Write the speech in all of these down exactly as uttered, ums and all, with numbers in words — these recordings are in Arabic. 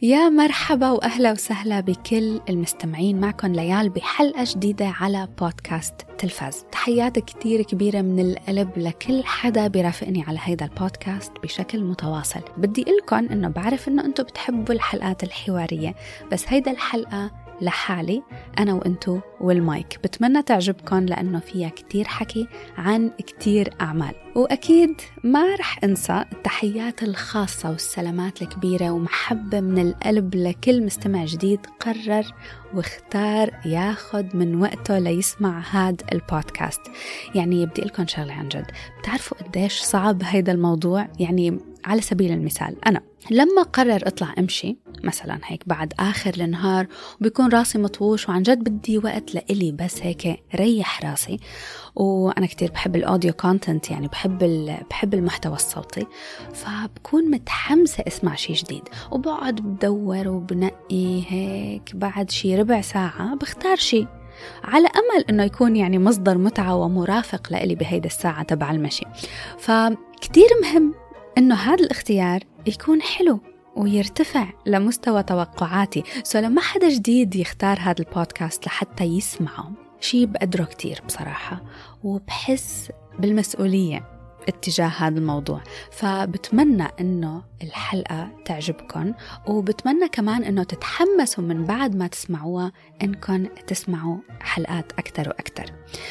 يا مرحبا وأهلا وسهلا بكل المستمعين، معكم ليال بحلقة جديدة على بودكاست تلفاز. تحيات كتير كبيرة من القلب لكل حدا بيرافقني على هيدا البودكاست بشكل متواصل. بدي قلكن إنه بعرف إنه أنتوا بتحبوا الحلقات الحوارية، بس هيدا الحلقة لحالي أنا وإنتو والمايك. بتمنى تعجبكن لأنه فيها كتير حكي عن كتير أعمال، وأكيد ما رح أنسى التحيات الخاصة والسلامات الكبيرة ومحبة من القلب لكل مستمع جديد قرر واختار ياخد من وقته ليسمع هاد البودكاست. يعني بدي لكم شغلة عن جد، بتعرفوا قديش صعب هيدا الموضوع؟ يعني على سبيل المثال أنا لما قرر أطلع أمشي مثلا هيك بعد آخر النهار وبيكون راسي مطوش وعن جد بدي وقت لإلي بس هيك ريح راسي، وأنا كتير بحب الأوديو كونتنت، يعني بحب بحب المحتوى الصوتي، فبكون متحمسة أسمع شيء جديد وبقعد بدور وبنقي هيك. بعد شي ربع ساعة بختار شيء على أمل أنه يكون يعني مصدر متعة ومرافق لإلي بهيدا الساعة تبع المشي. فكتير مهم إنه هذا الاختيار يكون حلو ويرتفع لمستوى توقعاتي. سو لما حدا جديد يختار هذا البودكاست لحتى يسمعه، شيء بقدره كتير بصراحة، وبحس بالمسؤولية اتجاه هذا الموضوع. فبتمنى إنه الحلقة تعجبكن، وبتمنى كمان إنه تتحمسوا من بعد ما تسمعوها إنكن تسمعوا حلقات أكتر وأكتر.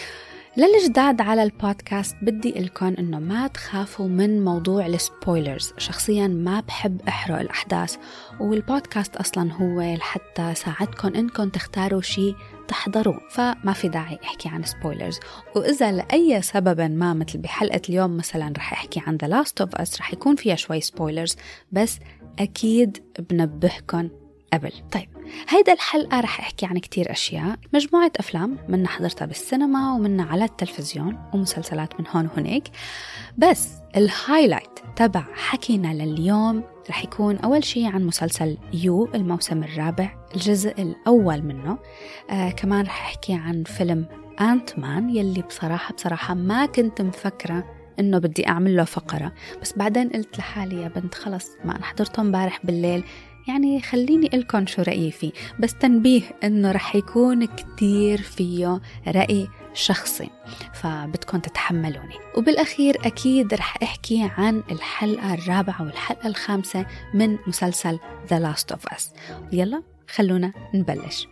للجداد على البودكاست بدي لكم إنه ما تخافوا من موضوع السبويلرز. شخصياً ما بحب أحرق الأحداث، والبودكاست أصلاً هو لحتى ساعدكم إنكم تختاروا شيء تحضروا، فما في داعي أحكي عن سبويلرز. وإذا لأي سبب ما مثل بحلقة اليوم مثلاً رح أحكي عن The Last of Us رح يكون فيها شوي سبويلرز، بس أكيد بنبهكم قبل. طيب هيدا الحلقة رح أحكي عن كتير أشياء، مجموعة أفلام منا حضرتها بالسينما ومنا على التلفزيون، ومسلسلات من هون وهناك. بس الهايلايت تبع حكينا لليوم رح يكون أول شيء عن مسلسل يو الموسم الرابع الجزء الأول منه. آه كمان رح أحكي عن فيلم أنت مان يلي بصراحة بصراحة ما كنت مفكرة إنه بدي أعمل له فقرة، بس بعدين قلت لحالي يا بنت خلص ما أنا حضرته امبارح بالليل، يعني خليني إلكن شو رأيي فيه. بس تنبيه إنه رح يكون كتير فيه رأي شخصي، فبدكن تتحملوني. وبالأخير أكيد رح أحكي عن الحلقة الرابعة والحلقة الخامسة من مسلسل The Last of Us. يلا خلونا نبلش.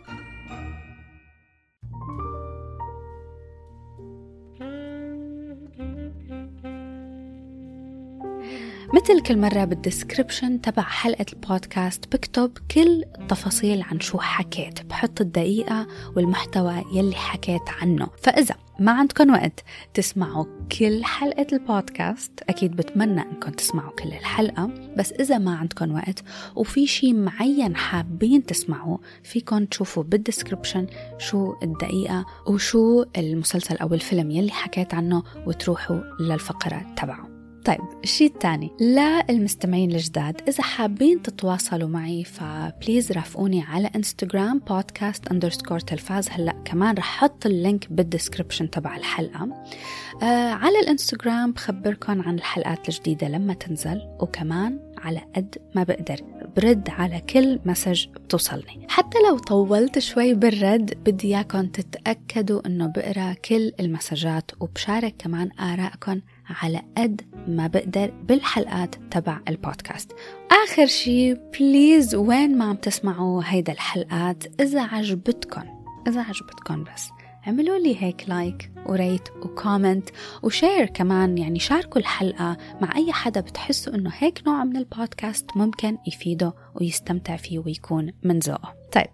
مثل كل مرة بالديسكريبشن تبع حلقة البودكاست بكتب كل التفاصيل عن شو حكيت، بحط الدقيقة والمحتوى يلي حكيت عنه. فإذا ما عندكم وقت تسمعوا كل حلقة البودكاست، أكيد بتمنى أنكم تسمعوا كل الحلقة، بس إذا ما عندكم وقت وفي شيء معين حابين تسمعوه، فيكم تشوفوا بالديسكريبشن شو الدقيقة وشو المسلسل أو الفيلم يلي حكيت عنه وتروحوا للفقرة تبعه. طيب الشيء الثاني للمستمعين الجداد، إذا حابين تتواصلوا معي فبليز رافقوني على انستغرام بودكاست اندرسكور تلفاز. هلأ كمان رح حط اللينك بالديسكريبشن تبع الحلقة. آه على الانستغرام بخبركن عن الحلقات الجديدة لما تنزل، وكمان على قد ما بقدر برد على كل مسج بتوصلني. حتى لو طولت شوي بالرد بدي إياكم تتأكدوا إنه بقرأ كل المسجات، وبشارك كمان آراءكم على قد ما بقدر بالحلقات تبع البودكاست. آخر شي بليز وين ما عم تسمعوا هيدا الحلقات، إذا عجبتكم إذا عجبتكم بس اعملوا لي هيك لايك وريت وكومنت وشير كمان، يعني شاركوا الحلقة مع أي حدا بتحسوا إنه هيك نوع من البودكاست ممكن يفيده ويستمتع فيه ويكون من ذوقه. طيب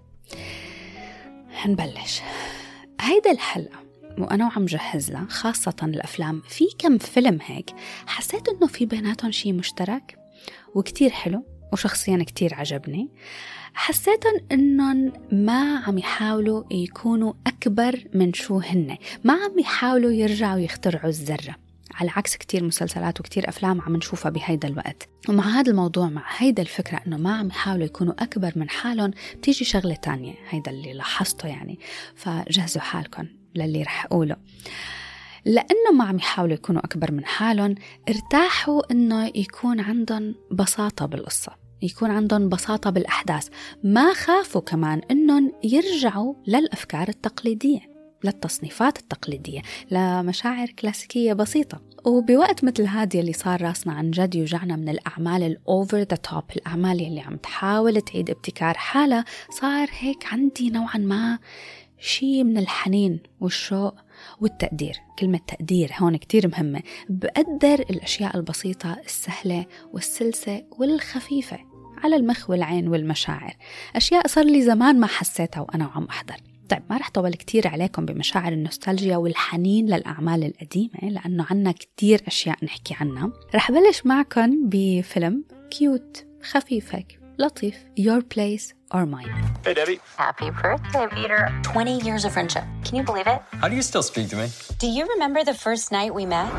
هنبلش هيدا الحلقة وأنا وعم جهز لها، خاصة الأفلام. في كم فيلم هيك حسيت إنه في بيناتهم شيء مشترك وكتير حلو، وشخصيا كتير عجبني. حسيت إنهم ما عم يحاولوا يكونوا أكبر من شو هن، ما عم يحاولوا يرجعوا يخترعوا الذرة، على عكس كتير مسلسلات وكتير أفلام عم نشوفها بهيدا الوقت. ومع هذا الموضوع، مع هيدا الفكرة إنه ما عم يحاولوا يكونوا أكبر من حالهم، بتيجي شغلة تانية، هيدا اللي لاحظته يعني. فجهزوا حالكم للي رح أقوله. لأنه ما عم يحاولوا يكونوا أكبر من حالهم، ارتاحوا إنه يكون عندهم بساطة بالقصة. يكون عندهم بساطة بالأحداث، ما خافوا كمان إنهم يرجعوا للأفكار التقليدية، للتصنيفات التقليدية، لمشاعر كلاسيكية بسيطة. وبوقت مثل هذه اللي صار راسنا عن جد يوجعنا من الأعمال الأوفر ذا توب، الأعمال اللي عم تحاول تعيد ابتكار حالها، صار هيك عندي نوعا ما شيء من الحنين والشوق والتقدير. كلمة تقدير هون كتير مهمة. بقدر الأشياء البسيطة السهلة والسلسة والخفيفة على المخ والعين والمشاعر، أشياء صار لي زمان ما حسيتها وأنا عم أحضر. طيب ما رح طول كتير عليكم بمشاعر النوستالجيا والحنين للأعمال القديمة، لأنه عنا كتير أشياء نحكي عنها. رح بلش معكم بفيلم كيوت خفيف هيك لطيف، Your Place or Mine. Hey Debbie. Happy birthday, Peter. twenty years of friendship. Can you believe it? How do you still speak to me? Do you remember the first night we met?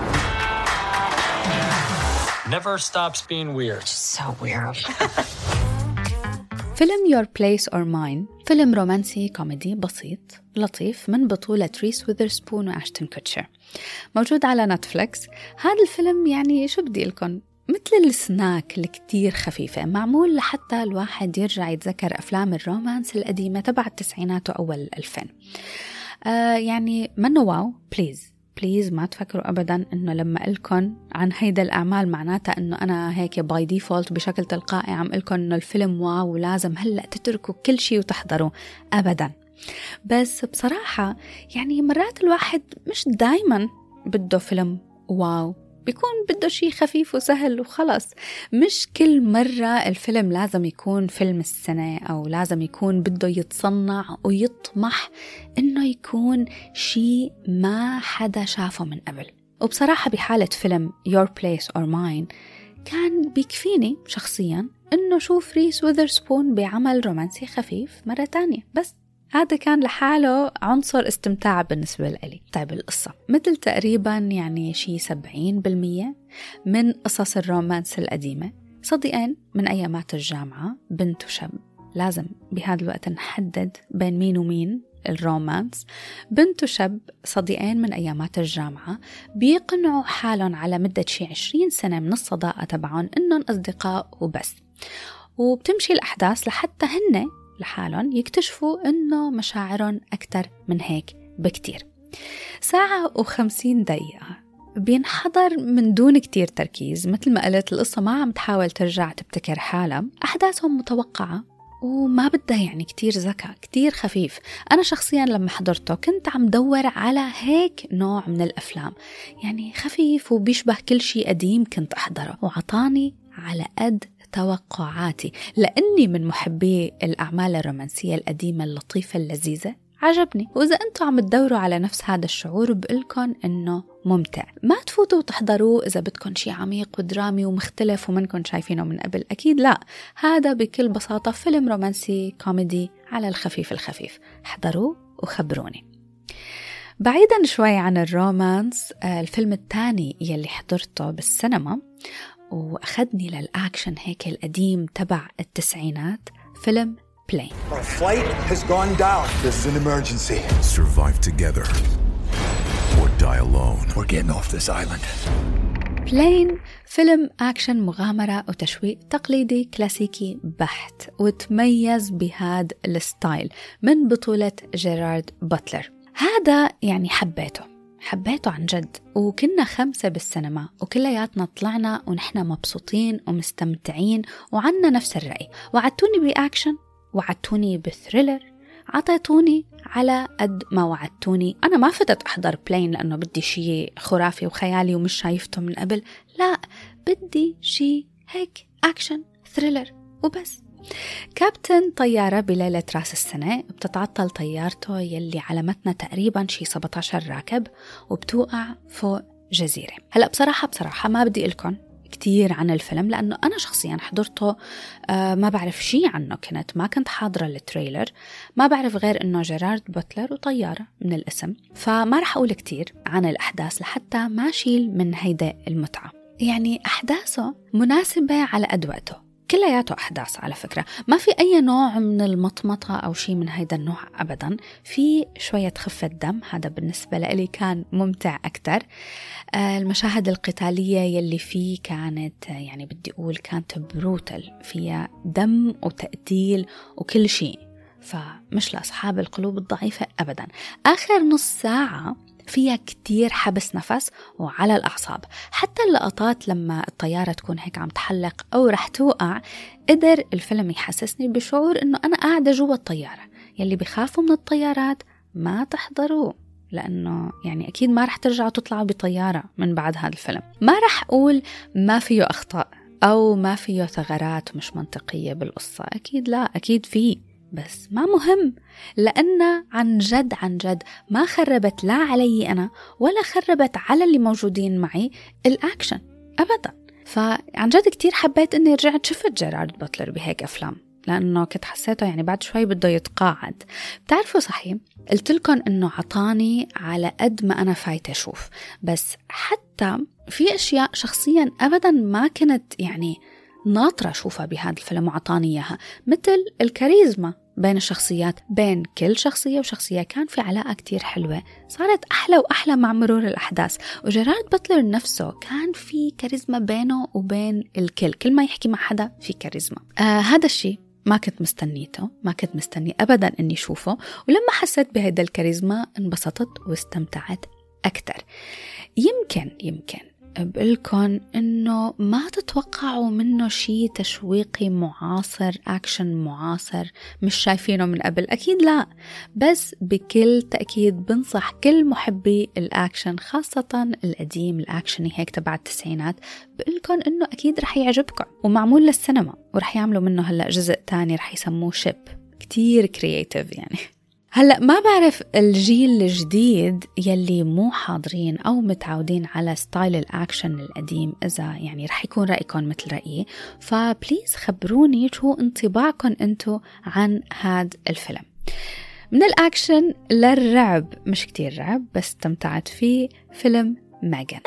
Never stops being weird. So weird. فيلم Your Place or Mine فيلم رومانسي كوميدي بسيط لطيف من بطولة ريس ويذرسبون وأشتون كوتشر، موجود على نتفليكس. هذا الفيلم يعني شو بدي لكم، مثل السناك الكتير خفيفة، معمول لحتى الواحد يرجع يتذكر أفلام الرومانس القديمة تبع التسعينات وأول الألفين. آه يعني منو واو، بليز بليز ما تفكروا أبداً إنه لما أقلكن عن هيدا الأعمال معناتها إنه أنا هيك باي ديفولت بشكل تلقائي عم أقلكن إنه الفيلم واو ولازم هلأ تتركوا كل شيء وتحضروا، أبداً. بس بصراحة يعني مرات الواحد مش دايماً بده فيلم واو، بيكون بده شيء خفيف وسهل وخلص. مش كل مرة الفيلم لازم يكون فيلم السنة، أو لازم يكون بده يتصنع ويطمح إنه يكون شيء ما حدا شافه من قبل. وبصراحة بحالة فيلم Your Place or Mine كان بيكفيني شخصياً إنه شوف ريس ويذرسبون بعمل رومانسي خفيف مرة تانية، بس هذا كان لحاله عنصر استمتاع بالنسبة لي. طيب القصة مثل تقريبا يعني شي سبعين بالمية من قصص الرومانس القديمة، صديقين من أيامات الجامعة، بنت وشاب. لازم بهذا الوقت نحدد بين مين ومين الرومانس. بنت وشاب صديقين من أيامات الجامعة بيقنعوا حالهم على مدة شي عشرين سنة من الصداقة تبعهم إنهم أصدقاء وبس، وبتمشي الأحداث لحتى هن لحالهم يكتشفوا إنه مشاعرهم أكتر من هيك بكتير. ساعة وخمسين دقيقة بينحضر من دون كتير تركيز. مثل ما قلت القصة ما عم تحاول ترجع تبتكر حالها، أحداثهم متوقعة وما بدها يعني كتير ذكاء، كتير خفيف. أنا شخصياً لما حضرته كنت عم دور على هيك نوع من الأفلام، يعني خفيف وبيشبه كل شيء قديم كنت أحضره، وعطاني على قد توقعاتي. لأني من محبي الأعمال الرومانسية القديمة اللطيفة اللذيذة، عجبني. وإذا أنتوا عم تدوروا على نفس هذا الشعور بقولكن إنه ممتع. ما تفوتوا وتحضروه إذا بدكن شيء عميق ودرامي ومختلف ومنكن شايفينه من قبل، أكيد لا. هذا بكل بساطة فيلم رومانسي كوميدي على الخفيف الخفيف، حضروه وخبروني. بعيدا شوي عن الرومانس، الفيلم الثاني يلي حضرته بالسينما وأخذني للأكشن هيك القديم تبع التسعينات، فيلم Plane. Our flight has gone down. This is an emergency. Survive together or die alone. We're getting off this island. Plane فيلم أكشن مغامرة وتشويق تقليدي كلاسيكي بحت، وتميز بهذا الستايل من بطولة جيرارد باتلر. هذا يعني حبيته حبيته عن جد، وكنا خمسة بالسينما وكلياتنا طلعنا ونحن مبسوطين ومستمتعين وعنا نفس الرأي. وعدتوني بأكشن، وعدتوني بثريلر، عطيتوني على قد ما وعدتوني. أنا ما فتت أحضر بلين لأنه بدي شيء خرافي وخيالي ومش شايفته من قبل، لا، بدي شيء هيك أكشن ثريلر وبس. كابتن طيارة بليلة رأس السنة بتتعطل طيارته يلي على متنها تقريبا شي سبعة عشر راكب، وبتوقع فوق جزيرة. هلأ بصراحة بصراحة ما بدي لكم كتير عن الفيلم، لأنه أنا شخصيا حضرته آه ما بعرف شي عنه، كنت ما كنت حاضرة التريلر، ما بعرف غير أنه جيرارد باتلر وطيارة من الاسم، فما رح أقول كتير عن الأحداث لحتى ما شيل من هيدا المتعة. يعني أحداثه مناسبة على قد وقته، كلياته أحداث على فكرة، ما في أي نوع من المطمطة أو شيء من هيدا النوع أبدا. في شوية خفة دم، هذا بالنسبة لي كان ممتع أكتر. المشاهد القتالية يلي فيه كانت يعني بدي أقول كانت بروتل، فيها دم وتقتيل وكل شيء، فمش لأصحاب القلوب الضعيفة أبدا. آخر نص ساعة فيها كتير حبس نفس وعلى الأعصاب، حتى اللقطات لما الطيارة تكون هيك عم تحلق أو رح توقع، قدر الفيلم يحسسني بشعور إنه أنا قاعدة جوا الطيارة. يلي بيخافوا من الطيارات ما تحضروه، لأنه يعني أكيد ما رح ترجعوا تطلعوا بطيارة من بعد هذا الفيلم. ما رح أقول ما فيه أخطاء أو ما فيه ثغرات مش منطقية بالقصة، أكيد لا، أكيد فيه، بس ما مهم، لأن عن جد عن جد ما خربت لا علي أنا ولا خربت على اللي موجودين معي الأكشن أبدا. فعن جد كتير حبيت أني رجعت شفت جيرارد باتلر بهيك أفلام، لأنه كنت حسيته يعني بعد شوي بده يتقاعد. بتعرفوا صحيح قلت لكم أنه عطاني على قد ما أنا فايتة أشوف، بس حتى في أشياء شخصيا أبدا ما كنت يعني ناطرة أشوفها بهذا الفيلم وعطاني إياها، مثل الكاريزما بين الشخصيات، بين كل شخصية وشخصية كان في علاقة كتير حلوة، صارت أحلى وأحلى مع مرور الأحداث. وجيرارد باتلر نفسه كان في كاريزما بينه وبين الكل، كل ما يحكي مع حدا في كاريزما. آه هذا الشيء ما كنت مستنيته، ما كنت مستني أبدا أني شوفه، ولما حسيت بهذا الكاريزما انبسطت واستمتعت أكتر. يمكن يمكن بقولكن إنه ما تتوقعوا منه شيء تشويقي معاصر، أكشن معاصر مش شايفينه من قبل، أكيد لا، بس بكل تأكيد بنصح كل محبي الأكشن خاصة القديم الأكشني هيك تبع التسعينات، بقولكن إنه أكيد رح يعجبكم، ومعمول للسينما، ورح يعملوا منه هلأ جزء تاني رح يسموه شيب، كتير كرياتيف يعني. هلأ ما بعرف الجيل الجديد يلي مو حاضرين أو متعودين على ستايل الأكشن القديم إذا يعني رح يكون رأيكم مثل رأيي، فبليز خبروني شو انطباعكم أنتو عن هذا الفيلم. من الأكشن للرعب، مش كتير رعب بس استمتعت فيه، فيلم ميغان.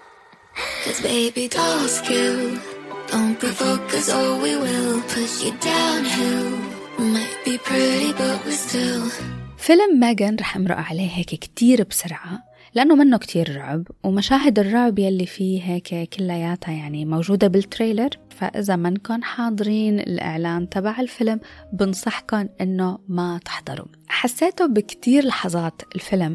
فيلم ميغان رح امرق عليه هيك كتير بسرعة لأنه منه كتير رعب، ومشاهد الرعب يلي فيه هيك كلياتها يعني موجودة بالتريلر، فإذا منكن حاضرين الإعلان تبع الفيلم بنصحكن إنه ما تحضروا. حسيته بكتير لحظات الفيلم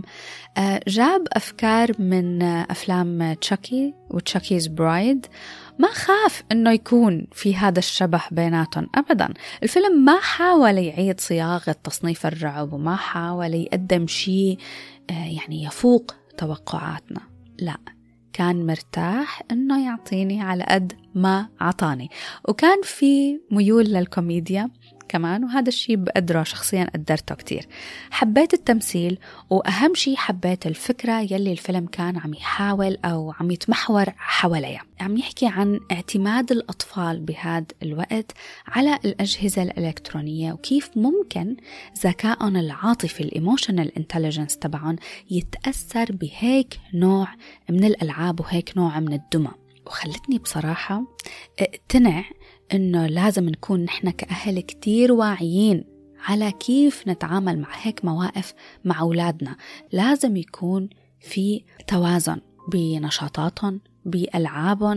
جاب أفكار من أفلام تشاكي وتشاكيز برايد، ما خاف إنه يكون في هذا الشبه بيناتهم أبدا. الفيلم ما حاول يعيد صياغة تصنيف الرعب، وما حاول يقدم شيء يعني يفوق توقعاتنا، لا، كان مرتاح إنه يعطيني على قد ما عطاني، وكان في ميول للكوميديا كمان، وهذا الشيء بقدره شخصيا، قدرته كتير. حبيت التمثيل، وأهم شيء حبيت الفكرة يلي الفيلم كان عم يحاول أو عم يتمحور حواليها. عم يحكي عن اعتماد الأطفال بهذا الوقت على الأجهزة الإلكترونية، وكيف ممكن ذكائهم العاطفي الإيموشنال انتليجنس تبعهم يتأثر بهيك نوع من الألعاب وهيك نوع من الدمى. وخلتني بصراحة اقتنع إنه لازم نكون نحن كأهل كتير واعيين على كيف نتعامل مع هيك مواقف مع أولادنا. لازم يكون في توازن بنشاطاتهم، بألعابهم،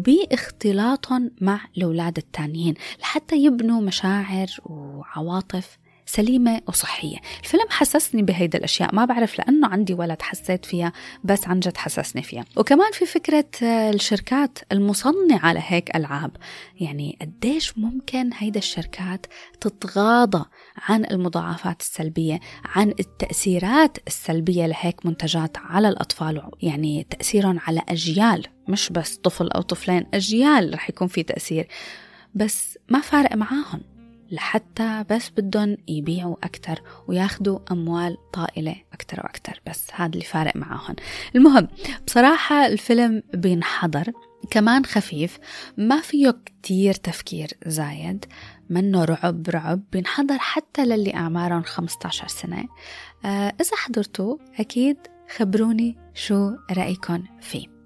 باختلاطهم مع الأولاد التانيين، لحتى يبنوا مشاعر وعواطف سليمة وصحية. الفيلم حسسني بهيدا الأشياء، ما بعرف لأنه عندي ولد حسيت فيها، بس عن جد حسسني فيها. وكمان في فكرة الشركات المصنعة لهيك ألعاب، يعني قديش ممكن هيدا الشركات تتغاضى عن المضاعفات السلبية، عن التأثيرات السلبية لهيك منتجات على الأطفال، يعني تأثيرهم على أجيال، مش بس طفل أو طفلين، أجيال رح يكون في تأثير، بس ما فارق معاهم، لحتى بس بدهم يبيعوا أكتر وياخدوا أموال طائلة أكتر وأكتر، بس هذا اللي فارق معاهم. المهم بصراحة الفيلم بينحضر، كمان خفيف، ما فيه كتير تفكير زايد، منه رعب رعب، بينحضر حتى للي أعمارهم خمسة عشر سنة. آه إذا حضرتوا أكيد خبروني شو رأيكم فيه.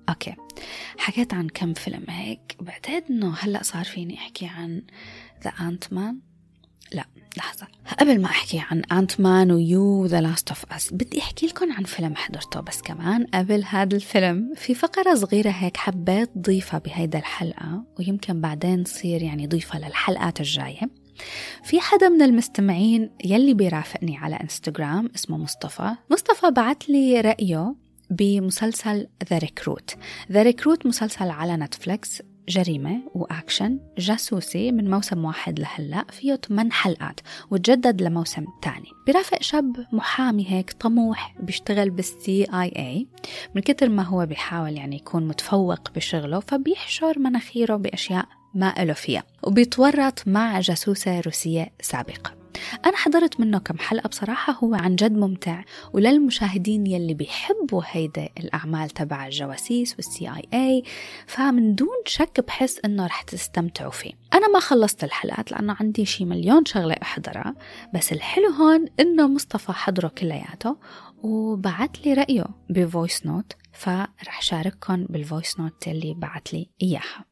أوكي، حكيت عن كم فيلم هيك، بعتقد إنه هلأ صار فيني أحكي عن The Ant-Man. لا لحظة، قبل ما أحكي عن أنت مان ويو ذا لاست أوف أس بدي أحكي لكم عن فيلم حضرته. بس كمان قبل هذا الفيلم في فقرة صغيرة هيك حبيت ضيفها بهيدا الحلقة، ويمكن بعدين تصير يعني ضيفها للحلقات الجاية. في حدا من المستمعين يلي بيرافقني على انستغرام اسمه مصطفى. مصطفى بعت لي رأيه بمسلسل The Recruit. The Recruit مسلسل على نتفليكس، جريمة وأكشن جاسوسي، من موسم واحد لهلأ، فيه ثمان حلقات وتجدد لموسم تاني. برافق شاب محامي هيك طموح بيشتغل بالسي آي اي. من كتر ما هو بيحاول يعني يكون متفوق بشغله، فبيحشر مناخيره بأشياء ما إله فيها، وبيتورط مع جاسوسة روسية سابقة. أنا حضرت منه كم حلقة، بصراحة هو عن جد ممتع، وللمشاهدين يلي بيحبوا هيدا الأعمال تبع الجواسيس والسي آي اي، فمن دون شك بحس إنه رح تستمتعوا فيه. أنا ما خلصت الحلقات لأنه عندي شي مليون شغلة أحضرها، بس الحلو هون إنه مصطفى حضره كلياته وبعت لي رأيه بفويس نوت، فرح شارككم بالفويس نوت اللي بعت لي إياها.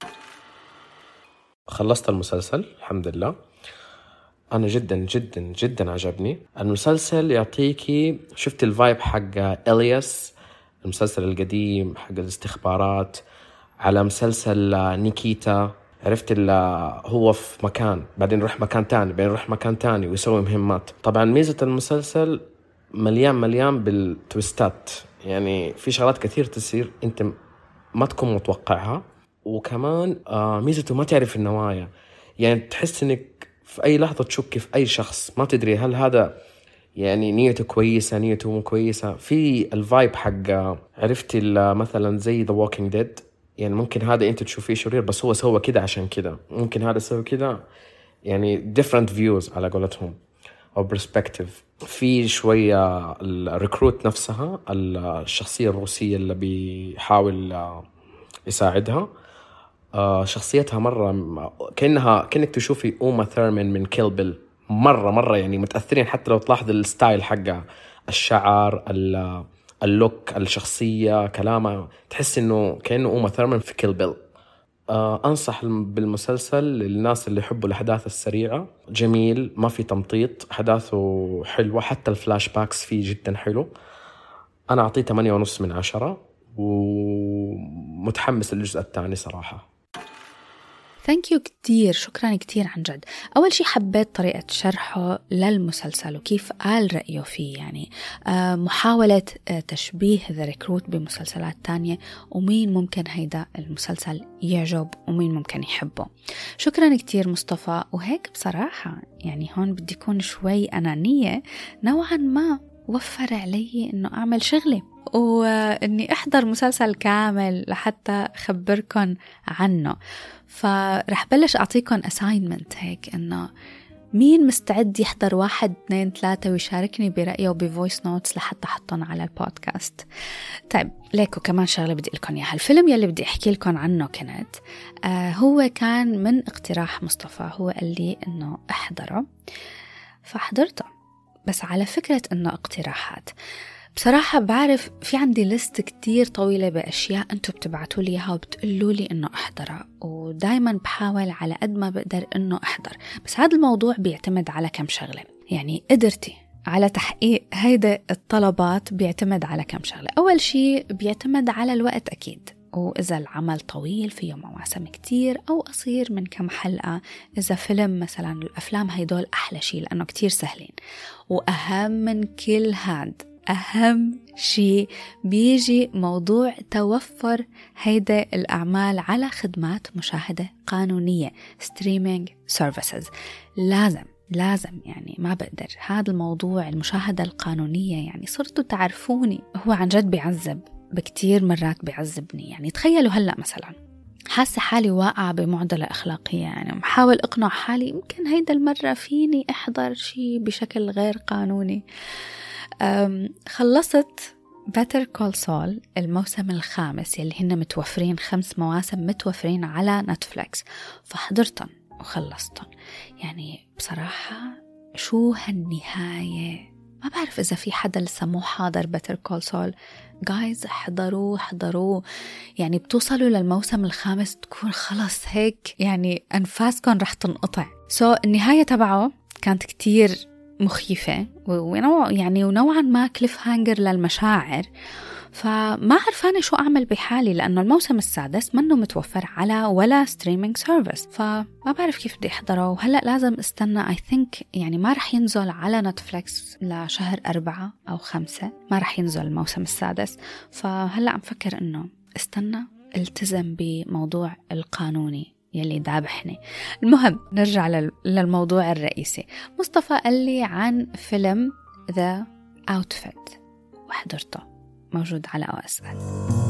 خلصت المسلسل الحمد لله. أنا جدا جدا جدا عجبني المسلسل. يعطيكي شفت الفايب حق إلياس، المسلسل القديم حق الاستخبارات، على مسلسل نيكيتا. عرفت هو في مكان بعدين يروح مكان تاني بعدين يروح مكان تاني ويسوي مهمات. طبعا ميزة المسلسل مليان مليان بالتويستات، يعني في شغلات كثير تصير أنت ما تكون متوقعها. وكمان آه ميزته ما تعرف النوايا، يعني تحس إنك في أي لحظة تشك في أي شخص، ما تدري هل هذا يعني نيته كويسة نيته مو كويسة. في الفايب حق عرفتي مثلا زي The Walking Dead، يعني ممكن هذا أنت تشوفيه شرير بس هو سوى كده عشان كده، ممكن هذا سوى كده، يعني different views على قولتهم أو perspective. في شوية الريكروت نفسها، الشخصية الروسية اللي بيحاول يساعدها، آه شخصيتها مرة كأنها كأنك تشوفي أوما ثيرمان من كيل بيل، مرة مرة يعني متأثرين. حتى لو تلاحظ الستايل حقها، الشعر، اللوك، الشخصية، كلامها، تحس إنه كأنه أوما ثيرمان في كيل بيل. آه أنصح بالمسلسل للناس اللي يحبوا الأحداث السريعة. جميل، ما في تمطيط، أحداثه حلوة، حتى الفلاش باكس فيه جدا حلو. أنا أعطيه ثمانية ونص من عشرة، ومتحمس للجزء الثاني صراحة. ثانك يو كتير، شكرا كتير عن جد. أول شي حبيت طريقة شرحه للمسلسل وكيف قال رأيه فيه، يعني محاولة تشبيه ذا ريكروت بمسلسلات تانية، ومين ممكن هيدا المسلسل يعجب ومين ممكن يحبه. شكرا كتير مصطفى. وهيك بصراحة يعني هون بدي يكون شوي أنانية نوعا ما، وفر علي إنه أعمل شغلي وإني أحضر مسلسل كامل لحتى أخبركن عنه. فرح بلش أعطيكم assignment هيك، إنه مين مستعد يحضر واحد اثنين ثلاثة ويشاركني برأيه بفويس نوتس لحتى أحطن على البودكاست. طيب ليكو كمان شغلة بدي لكم إياها. الفيلم يلي بدي أحكي لكم عنه كانت آه هو كان من اقتراح مصطفى، هو قال لي إنه أحضره فحضرته. بس على فكرة إنه اقتراحات، بصراحة بعرف في عندي لست كتير طويلة بأشياء أنتوا بتبعتوا لي إياها وبتقولوا لي إنه أحضرها، ودايما بحاول على قد ما بقدر إنه أحضر. بس هذا الموضوع بيعتمد على كم شغلة، يعني قدرتي على تحقيق هيدا الطلبات بيعتمد على كم شغلة. أول شيء بيعتمد على الوقت أكيد، وإذا العمل طويل فيه مواسم كتير أو قصير من كم حلقة. إذا فيلم مثلا، الأفلام هيدول أحلى شيء لأنه كتير سهلين. وأهم من كل هاد، أهم شيء بيجي موضوع توفر هيدا الأعمال على خدمات مشاهدة قانونية streaming services. لازم لازم يعني ما بقدر هذا الموضوع المشاهدة القانونية، يعني صرتوا تعرفوني هو عن جد بيعذب، بكتير مرات بيعذبني. يعني تخيلوا هلأ مثلا حاسة حالي واقعة بمعضلة أخلاقية، يعني محاول أقنع حالي يمكن هيدا المرة فيني أحضر شيء بشكل غير قانوني. خلصت Better Call Saul الموسم الخامس يلي هن متوفرين، خمس مواسم متوفرين على نتفليكس، فحضرتن وخلصتن. يعني بصراحة شو هالنهاية ما بعرف إذا في حدا لسه مو حاضر Better Call Saul. جايز حضروه حضروه يعني بتوصلوا للموسم الخامس تكون خلص هيك يعني أنفاسكم رح تنقطع. سو so, النهاية تبعه كانت كتير مخيفة ونوع يعني ونوعا ما كليف هانجر للمشاعر. فما عرفانة شو أعمل بحالي لأنه الموسم السادس منه متوفر على ولا ستريمينج سيرفيس، فما بعرف كيف بدي أحضره. وهلأ لازم استنى I think يعني ما رح ينزل على نتفليكس لشهر أربعة أو خمسة، ما رح ينزل الموسم السادس. فهلأ عم فكر إنه استنى التزم بموضوع القانوني يلي دابحني. المهم نرجع للموضوع الرئيسي. مصطفى قال لي عن فيلم The Outfit وحضرته، موجود على أو إس إل.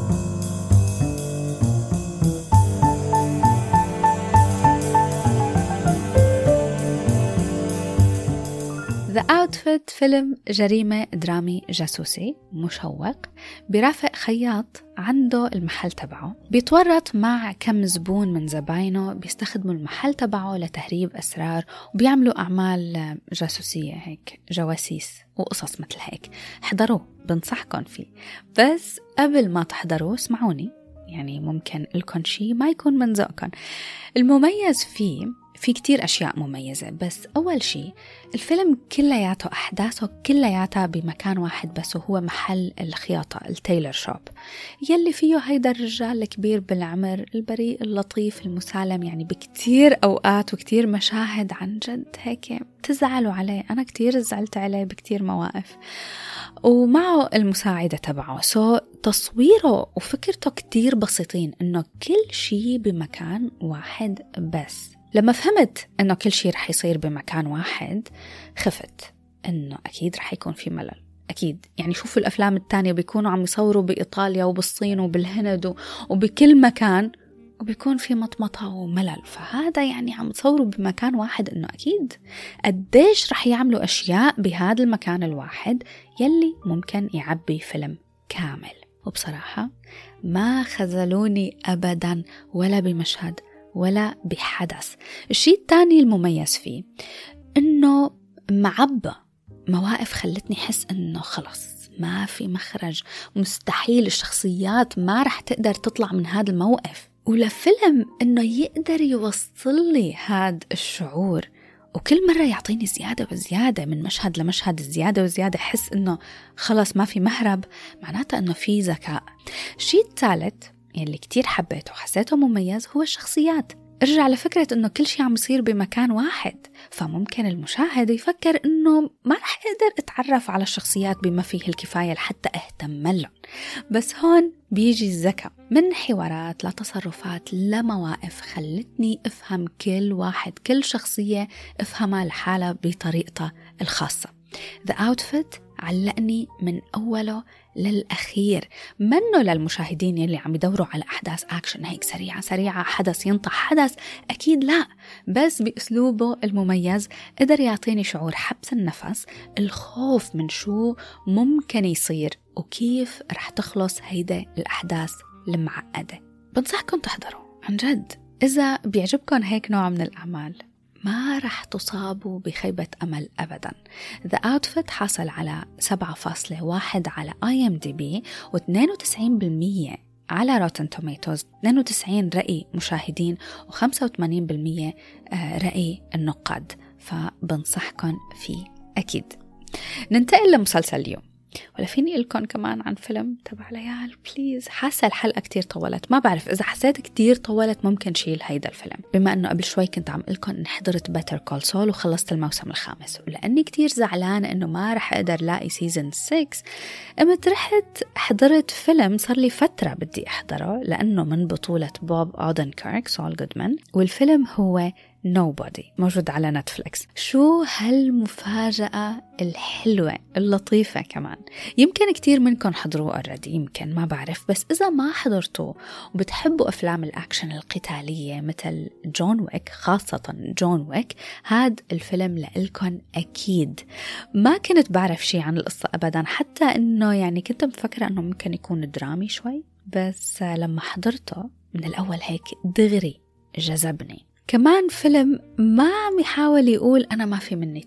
The Outfit فيلم جريمة درامي جاسوسي مشوق برافق خياط عنده المحل تبعه، بيتورط مع كم زبون من زباينه بيستخدموا المحل تبعه لتهريب أسرار وبيعملوا أعمال جاسوسية هيك جواسيس وقصص مثل هيك. حضروه بنصحكم فيه، بس قبل ما تحضروا اسمعوني يعني ممكن لكم شيء ما يكون من ذوقكم. المميز فيه في كتير أشياء مميزة، بس أول شيء الفيلم كلياته أحداثه كلياتها بمكان واحد بس، وهو محل الخياطة التايلر شوب يلي فيه هيدا الرجال الكبير بالعمر البريء اللطيف المسالم. يعني بكتير أوقات وكتير مشاهد عن جد هيك تزعلوا عليه، أنا كتير زعلت عليه بكتير مواقف. ومعه المساعدة تبعه. سو تصويره وفكرته كتير بسيطين، إنه كل شيء بمكان واحد بس. لما فهمت إنه كل شيء رح يصير بمكان واحد خفت إنه أكيد رح يكون في ملل. أكيد يعني شوفوا الأفلام التانية بيكونوا عم يصوروا بإيطاليا وبالصين وبالهند وبكل مكان وبيكون في مطمطة وملل، فهذا يعني عم تصوروا بمكان واحد، إنه أكيد قديش رح يعملوا أشياء بهذا المكان الواحد يلي ممكن يعبي فيلم كامل. وبصراحة ما خذلوني أبدا ولا بمشهد ولا بحدث. الشيء الثاني المميز فيه إنه معبى مواقف خلتني حس إنه خلص ما في مخرج، مستحيل الشخصيات ما رح تقدر تطلع من هذا الموقف. ولفيلم إنه يقدر يوصل لي هذا الشعور وكل مرة يعطيني زيادة وزيادة من مشهد لمشهد، زيادة وزيادة، حس إنه خلص ما في مهرب، معناته إنه في ذكاء. الشيء الثالث يلي كتير حبيته وحسيته مميز هو الشخصيات. ارجع لفكرة انه كل شيء عم يصير بمكان واحد، فممكن المشاهد يفكر انه ما رح اقدر اتعرف على الشخصيات بما فيه الكفاية لحتى اهتم لهم. بس هون بيجي الذكاء، من حوارات لتصرفات لمواقف خلتني افهم كل واحد، كل شخصية افهمها لحالها بطريقتها الخاصة. The Outfit علقني من أوله للأخير، منه للمشاهدين يلي عم يدوروا على أحداث أكشن هيك سريعة سريعة، حدث ينطح حدث، أكيد لا، بس بأسلوبه المميز قدر يعطيني شعور حبس النفس، الخوف من شو ممكن يصير وكيف رح تخلص هيدا الأحداث المعقدة. بنصحكم تحضروا عن جد، إذا بيعجبكم هيك نوع من الأعمال ما رح تصابوا بخيبة أمل أبداً. The Outfit حصل على سبعة فاصلة واحد على آي إم دي بي واثنين وتسعين بالمية على Rotten Tomatoes، اثنين وتسعين رأي مشاهدين وخمسة وثمانين بالمية رأي النقاد، فبنصحكم فيه أكيد. ننتقل لمسلسل اليوم، ولا فيني لكم كمان عن فيلم تبع ليال بليز. حاسة الحلقة كتير طولت، ما بعرف إذا حسيت كتير طولت ممكن شيل هيدا الفيلم، بما أنه قبل شوي كنت عم قلكم إن حضرت Better Call Saul وخلصت الموسم الخامس، ولأني كتير زعلانة إنه ما رح أقدر لاقي سيزن ستة، قمت رحت حضرت فيلم صار لي فترة بدي أحضره لأنه من بطولة بوب أودنكيرك سول جودمان، والفيلم هو Nobody، موجود على نتفليكس. شو هالمفاجأة الحلوة اللطيفة كمان. يمكن كتير منكم حضروه already، يمكن ما بعرف، بس إذا ما حضرتوه وبتحبوا أفلام الأكشن القتالية مثل جون ويك، خاصة جون ويك، هاد الفيلم لإلكن أكيد. ما كنت بعرف شي عن القصة أبدا، حتى إنه يعني كنت مفكرة إنه ممكن يكون درامي شوي، بس لما حضرته من الأول هيك دغري جذبني. كمان فيلم ما عم يحاول يقول أنا ما في مني اثنين،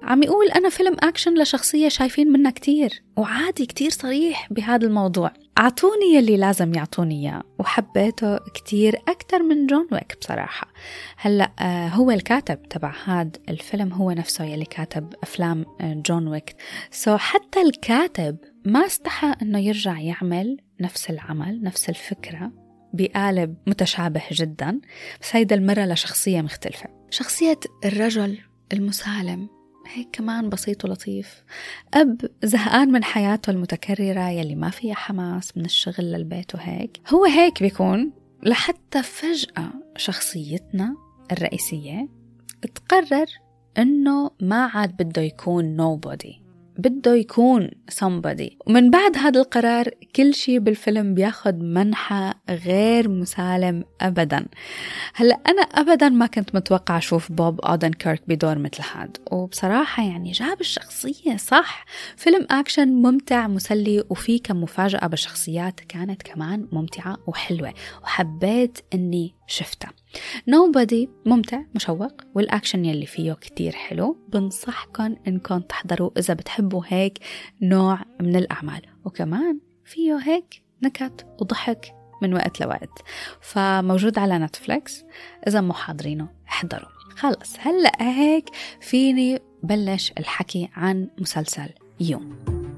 عم يقول أنا فيلم أكشن لشخصية شايفين منها كتير، وعادي كتير صريح بهذا الموضوع. أعطوني يلي لازم يعطوني إياه، وحبيته كتير أكتر من جون ويك بصراحة. هلأ آه هو الكاتب تبع هذا الفيلم هو نفسه يلي كاتب أفلام آه جون ويك، سو حتى الكاتب ما استحى أنه يرجع يعمل نفس العمل نفس الفكرة بقالب متشابه جدا، بس هيدا المرة لشخصية مختلفة. شخصية الرجل المسالم هيك كمان بسيط ولطيف، أب زهقان من حياته المتكررة يلي ما فيها حماس من الشغل للبيت وهيك. هو هيك بيكون لحتى فجأة شخصيتنا الرئيسية تقرر إنه ما عاد بده يكون nobody، بده يكون somebody. ومن بعد هذا القرار كل شيء بالفيلم بياخد منحى غير مسالم أبدا. هلأ أنا أبدا ما كنت متوقع أشوف بوب أودنكيرك بدور مثل هاد، وبصراحة يعني جاب الشخصية صح. فيلم أكشن ممتع مسلي وفيه كم مفاجأة بالشخصيات كانت كمان ممتعة وحلوة، وحبيت أني شفتها. Nobody ممتع مشوق، والأكشن يلي فيه كتير حلو. بنصحكم إنكم تحضروا إذا بتحبوا هيك نوع من الأعمال، وكمان فيه هيك نكت وضحك من وقت لوقت. فموجود على نتفليكس، إذا مو حاضرينه احضروا. خلص هلأ هيك فيني بلش الحكي عن مسلسل يوم.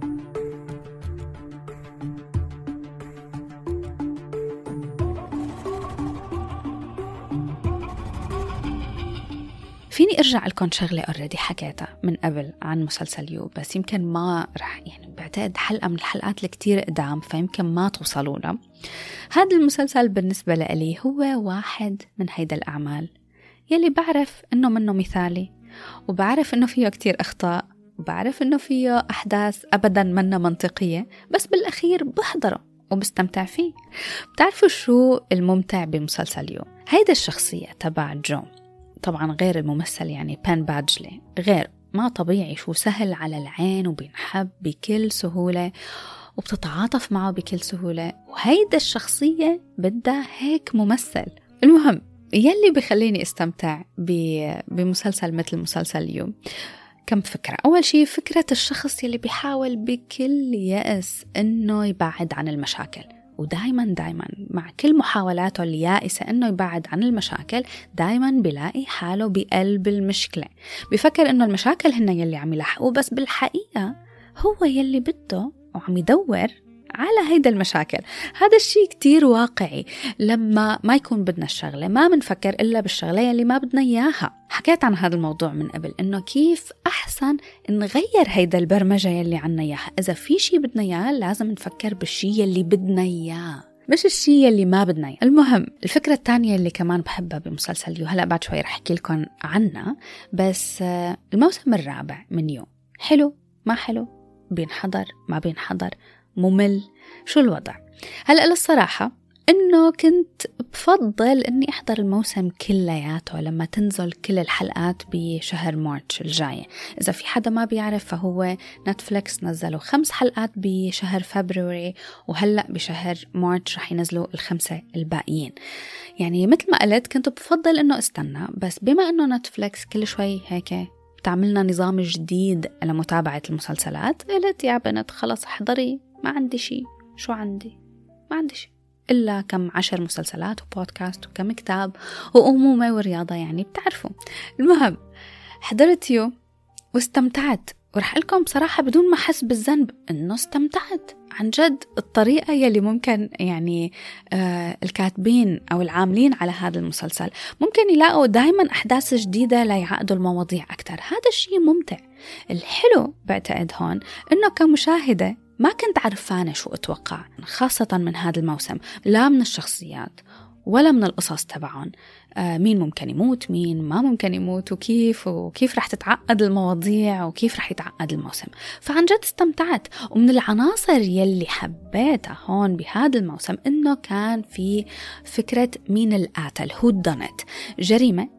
فيني أرجع لكم شغلة أوريدي حكيتها من قبل عن مسلسل يو، بس يمكن ما رح يعني بعتقد حلقة من الحلقات الكتير قدام، فيمكن ما توصلوا له. هذا المسلسل بالنسبة لي هو واحد من هيدا الأعمال يلي بعرف إنه منه مثالي، وبعرف إنه فيه كتير أخطاء، وبعرف إنه فيه أحداث أبدا منها منطقية، بس بالأخير بحضره وبستمتع فيه. بتعرفوا شو الممتع بمسلسل يو؟ هيدا الشخصية تبع جو، طبعا غير الممثل يعني بين بادجلي، غير ما طبيعي، شو سهل على العين وبينحب بكل سهولة وبتتعاطف معه بكل سهولة، وهيدا الشخصية بدها هيك ممثل. المهم يلي بخليني استمتع بمسلسل مثل مسلسل يوم كم فكرة. أول شيء فكرة الشخص يلي بيحاول بكل يأس إنه يبعد عن المشاكل، ودايما دايما مع كل محاولاته اليائسة إنه يبعد عن المشاكل دايما بيلاقي حاله بقلب المشكلة، بيفكر إنه المشاكل هن يلي عم يلحقوه، بس بالحقيقة هو يلي بده وعم يدور على هيدا المشاكل. هذا الشيء كتير واقعي، لما ما يكون بدنا الشغلة ما منفكر إلا بالشغلة يلي ما بدنا إياها. حكيت عن هذا الموضوع من قبل، إنه كيف أحسن نغير هيدا البرمجة يلي عنا إياها. إذا في شيء بدنا إياه لازم نفكر بالشيء يلي بدنا إياه، مش الشيء يلي ما بدنا إياه. المهم الفكرة الثانية اللي كمان بحبها بمسلسل يو، هلأ بعد شوي رح أحكي لكم عنها، بس الموسم الرابع من يو حلو ما حلو، بينحضر ما بينحضر، ممل، شو الوضع؟ هلأ للصراحة إنه كنت بفضل إني أحضر الموسم كلياته لما تنزل كل الحلقات بشهر مارتش الجاي. إذا في حدا ما بيعرف فهو نتفليكس نزلوا خمس حلقات بشهر فبراير، وهلأ بشهر مارتش رح ينزلوا الخمسة الباقيين. يعني مثل ما قلت كنت بفضل إنه استنى، بس بما إنه نتفليكس كل شوي هيك تعملنا نظام جديد لمتابعة المسلسلات، قلت يا بنت خلص احضري، ما عندي شيء. شو عندي؟ ما عندي شيء إلا كم عشر مسلسلات وبودكاست وكم كتاب وأمومة ورياضة، يعني بتعرفوا. المهم حضرت يو واستمتعت، ورح لكم بصراحة بدون ما أحس بالذنب إنه استمتعت عن جد. الطريقة يلي ممكن يعني آه الكاتبين أو العاملين على هذا المسلسل ممكن يلاقوا دايما أحداث جديدة ليعقدوا المواضيع أكتر، هذا الشيء ممتع. الحلو بعتقد هون إنه كمشاهدة ما كنت عرفانة شو أتوقع، خاصة من هذا الموسم، لا من الشخصيات ولا من القصص تبعهم، آه مين ممكن يموت مين ما ممكن يموت، وكيف وكيف رح تتعقد المواضيع وكيف رح يتعقد الموسم. فعن جد استمتعت. ومن العناصر يلي حبيتها هون بهذا الموسم إنه كان في فكرة مين القاتل، هو دانت، جريمة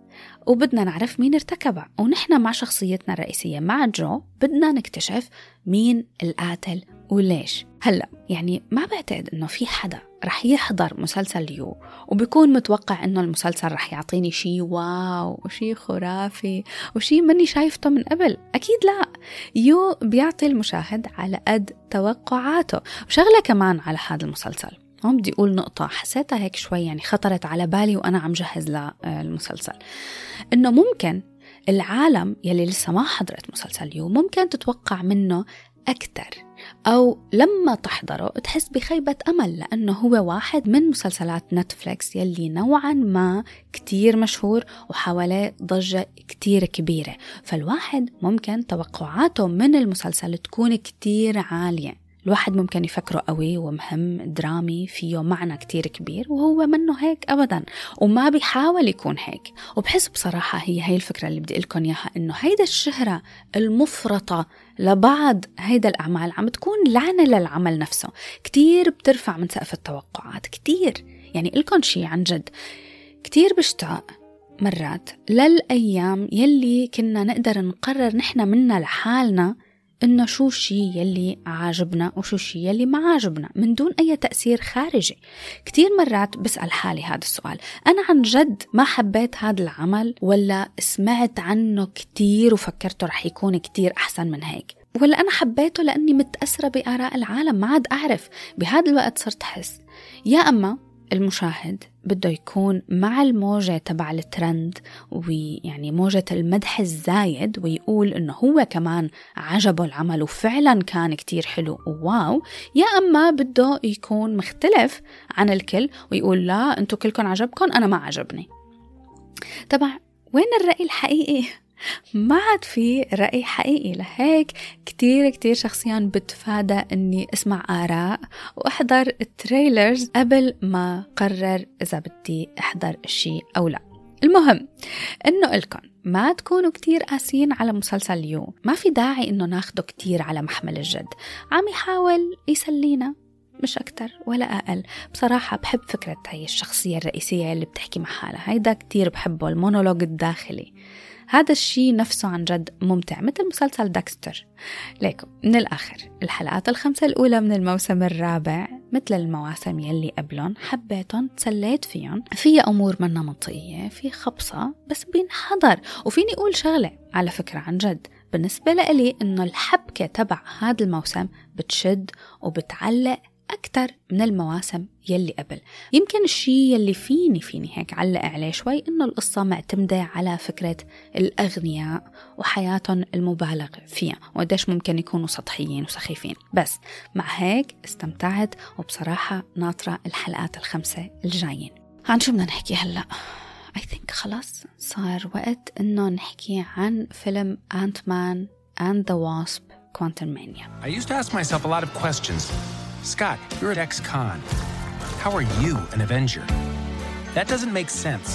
وبدنا نعرف مين ارتكبها. ونحن مع شخصيتنا الرئيسية مع جو بدنا نكتشف مين القاتل وليش. هلأ يعني ما بعتقد إنه في حدا رح يحضر مسلسل يو وبيكون متوقع إنه المسلسل رح يعطيني شي واو وشي خرافي وشي مني شايفته من قبل. أكيد لا، يو بيعطي المشاهد على قد توقعاته. وشغلة كمان على هذا المسلسل، هون بدي أقول نقطة حسيتها هيك شوي يعني خطرت على بالي وأنا عم جهز للمسلسل، إنه ممكن العالم يلي لسه ما حضرت مسلسل يو ممكن تتوقع منه أكتر، أو لما تحضره تحس بخيبة أمل، لأنه هو واحد من مسلسلات نتفليكس يلي نوعا ما كتير مشهور وحواليه ضجة كتير كبيرة، فالواحد ممكن توقعاته من المسلسل تكون كتير عالية. الواحد ممكن يفكره قوي ومهم درامي فيه معنى كتير كبير، وهو منه هيك أبدا وما بيحاول يكون هيك. وبحس بصراحة هي هاي الفكرة اللي بدي لكم إياها، إنه هيدا الشهرة المفرطة لبعض هيدا الأعمال عم تكون لعنة للعمل نفسه، كتير بترفع من سقف التوقعات كتير. يعني لكم شي عن جد كتير بشتاق مرات للأيام يلي كنا نقدر نقرر نحنا منا لحالنا إنه شو شي يلي عاجبنا وشو شي يلي ما عاجبنا من دون أي تأثير خارجي. كتير مرات بسأل حالي هذا السؤال، أنا عن جد ما حبيت هذا العمل، ولا سمعت عنه كتير وفكرته رح يكون كتير أحسن من هيك، ولا أنا حبيته لأني متأثرة بآراء العالم؟ ما عاد أعرف. بهذا الوقت صرت أحس يا أما المشاهد بده يكون مع الموجة تبع الترند ويعني موجة المدح الزايد ويقول إنه هو كمان عجبه العمل وفعلا كان كتير حلو وواو، يا أما بده يكون مختلف عن الكل ويقول لا أنتو كلكم عجبكم أنا ما عجبني. طبعا وين الرأي الحقيقي؟ ما عاد في رأي حقيقي. لهيك كتير كتير شخصيا بتفادى أني أسمع آراء وأحضر التريلرز قبل ما قرر إذا بدي أحضر الشيء أو لا. المهم أنه إلكم ما تكونوا كتير قاسيين على مسلسل يو، ما في داعي أنه ناخده كتير على محمل الجد، عم يحاول يسلينا مش أكتر ولا أقل. بصراحة بحب فكرة هاي الشخصية الرئيسية اللي بتحكي مع حالها، هيدا كتير بحبه، المونولوج الداخلي. هذا الشيء نفسه عن جد ممتع، مثل مسلسل داكستر. ليكم من الآخر الحلقات الخمسة الأولى من الموسم الرابع مثل المواسم يلي قبلهم حبيتهم، تسليت فيهم، فيها أمور منا منطقية، في خبصة بس بينحضر. وفيني أقول شغلة على فكرة عن جد بالنسبة لي، إنه الحبكة تبع هذا الموسم بتشد وبتعلق أكتر من المواسم يلي قبل. يمكن الشيء يلي فيني فيني هيك علق عليه شوي إنه القصة معتمدة على فكرة الأغنياء وحياتهم المبالغ فيها وقديش ممكن يكونوا سطحيين وسخيفين، بس مع هيك استمتعت وبصراحة ناطرة الحلقات الخمسة الجايين. عن شو بدنا نحكي هلأ؟ I think خلاص صار وقت إنه نحكي عن فيلم Ant-Man and the Wasp: Quantumania. I used to ask myself a lot of questions. Scott, you're at ex-con. How are you an Avenger? That doesn't make sense.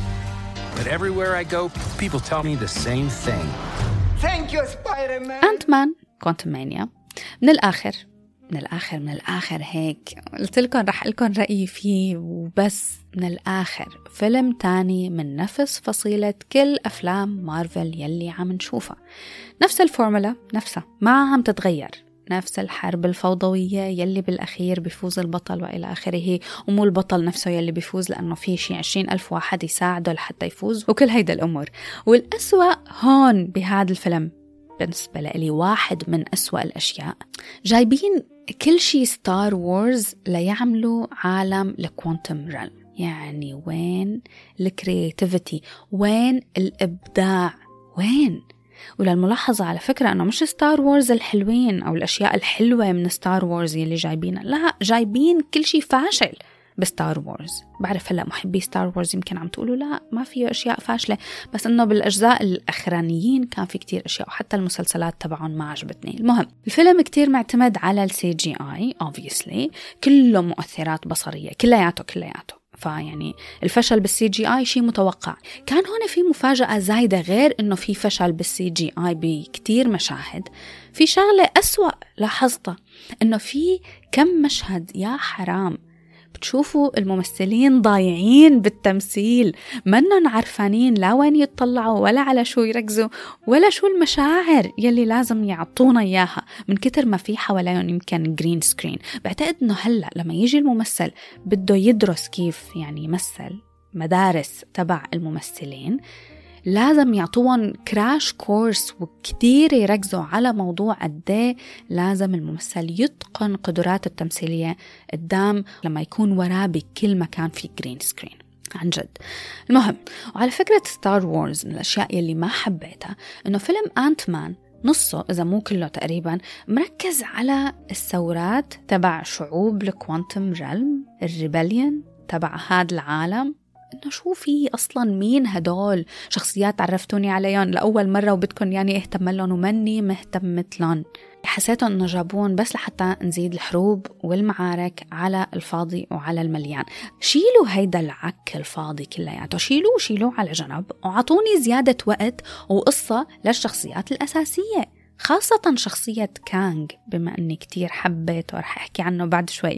But everywhere I go, people tell me the same thing. Thank you, Spider-Man. Ant-Man Quantumania. من الآخر من الآخر من الآخر هيك قلت لكم رح لكم رأيي فيه، وبس من الآخر فيلم تاني من نفس فصيلة كل أفلام مارفل يلي عم نشوفها. نفس الفورمولا نفسها ما عم تتغير، نفس الحرب الفوضوية يلي بالأخير بيفوز البطل وإلى آخره، ومو البطل نفسه يلي بيفوز لأنه في شي عشرين ألف واحد يساعده لحتى يفوز وكل هيدا الأمور. والأسوأ هون بهذا الفيلم بالنسبة لي واحد من أسوأ الأشياء، جايبين كل شي ستار وورز ليعملوا عالم لكوانتم ريلم. يعني وين الكرياتيفيتي؟ وين الإبداع؟ وين؟ وللملاحظة على فكرة أنه مش ستار وورز الحلوين أو الأشياء الحلوة من ستار وورز يلي جايبينها، لا، جايبين كل شي فاشل بستار وورز. بعرف هلأ محبي ستار وورز يمكن عم تقولوا لا ما فيه أشياء فاشلة، بس أنه بالأجزاء الأخرانيين كان في كتير أشياء، وحتى المسلسلات تبعهم ما عجبتني. المهم الفيلم كتير معتمد على السي جي آي obviously، كله مؤثرات بصرية كلياته كلياته فيعني الفشل بالسي جي آي شيء متوقع. كان هنا في مفاجأة زايدة، غير إنه في فشل بالسي جي آي بكتير مشاهد، في شغلة أسوأ لاحظتها، إنه في كم مشهد يا حرام بتشوفوا الممثلين ضايعين بالتمثيل، منن عرفانين لا وين يتطلعوا ولا على شو يركزوا ولا شو المشاعر يلي لازم يعطونا إياها من كتر ما في حواليهم يمكن جرين سكرين. بعتقد إنه هلأ لما يجي الممثل بده يدرس كيف يعني يمثل مدارس تبع الممثلين، لازم يعطوهم كراش كورس وكتير يركزوا على موضوع قديه لازم الممثل يتقن قدراته التمثيلية قدام لما يكون وراه بكل مكان في جرين سكرين عن جد. المهم، وعلى فكرة ستار وورز، من الأشياء يلي ما حبيتها إنه فيلم أنت مان نصه إذا مو كله تقريبا مركز على الثورات تبع شعوب الكوانتم ريلم، الريبليون تبع هذا العالم. إنه شو في أصلاً، مين هدول شخصيات عرفتوني عليهم لأول مرة وبدكن يعني اهتم لهم ومني مهتم مثلهم. حسيتهم إنه جابون بس لحتى نزيد الحروب والمعارك على الفاضي وعلى المليان. شيلوا هيدا العك الفاضي كلياته، شيلوه شيلوه على جنب وعطوني زيادة وقت وقصة للشخصيات الأساسية، خاصة شخصية كانغ بما أني كتير حبيت ورح أحكي عنه بعد شوي.